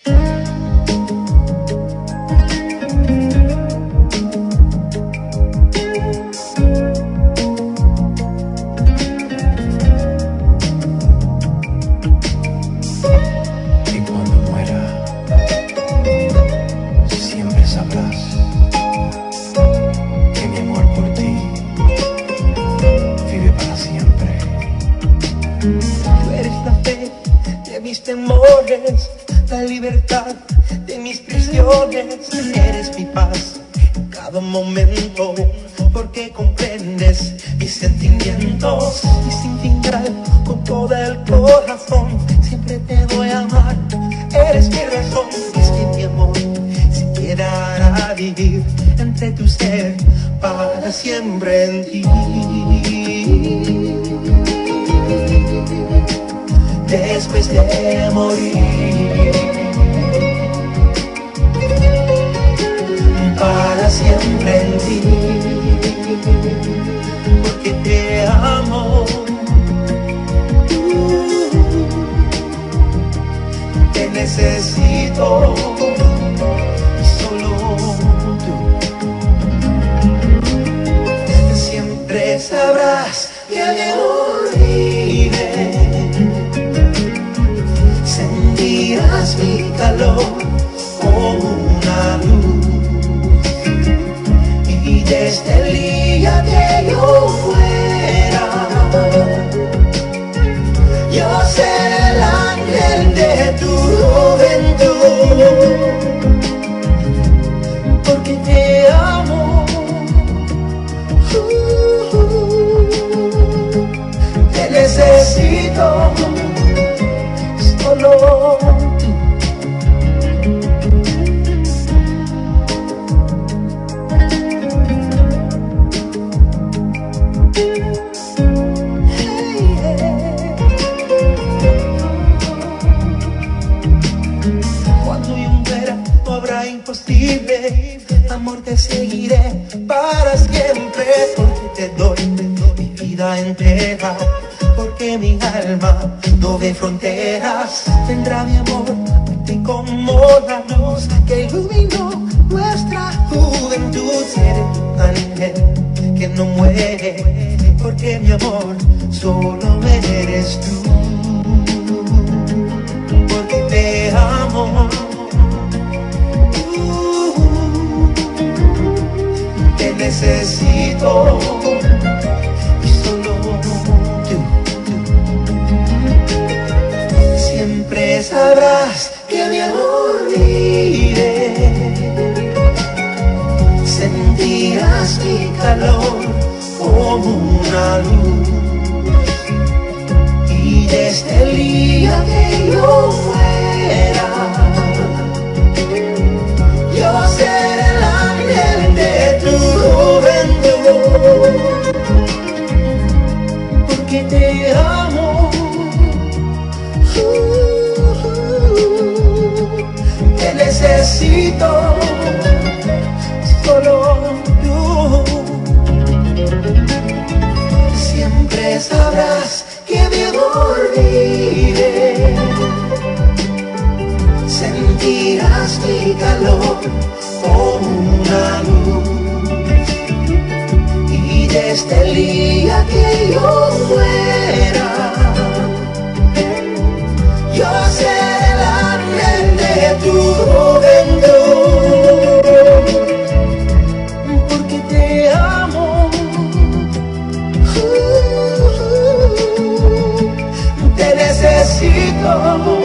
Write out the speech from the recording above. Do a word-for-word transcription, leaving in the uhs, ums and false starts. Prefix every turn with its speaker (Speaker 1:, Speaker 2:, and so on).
Speaker 1: Mis temores, la libertad de mis prisiones. Eres mi paz en cada momento, porque comprendes mis sentimientos. Y sin final, con todo el corazón, siempre te voy a amar. Eres mi razón, es que mi amor se quedará a vivir entre tu ser para siempre en ti. Después de morir, para siempre en ti, porque te amo, te necesito, y solo tú. Siempre sabrás que me olvidé. Sentirás mi calor como una luz, y desde el día que yo muera, yo seré el ángel de tu juventud, porque te amo, uh, uh, te necesito. Solo tú. Hey, hey. Cuando yo muera no habrá imposible, amor, te seguiré para siempre, porque te doy, te doy mi vida entera. Porque mi alma no ve fronteras, tendrá mi amor y como la luz que iluminó nuestra juventud. Seré tu ángel que no muere, porque mi amor solo eres tú, porque te amo, uh, te necesito. Siempre sabrás que me olvidé, sentirás mi calor como una luz, y desde el día que yo muera, yo seré el ángel de tu juventud, porque te amo. Te necesito, solo tú. Siempre sabrás que me olvidé, sentirás mi calor como una luz, y desde el día que yo muera, yo seré el ángel de tu juventud, porque te amo, uh, uh, te necesito.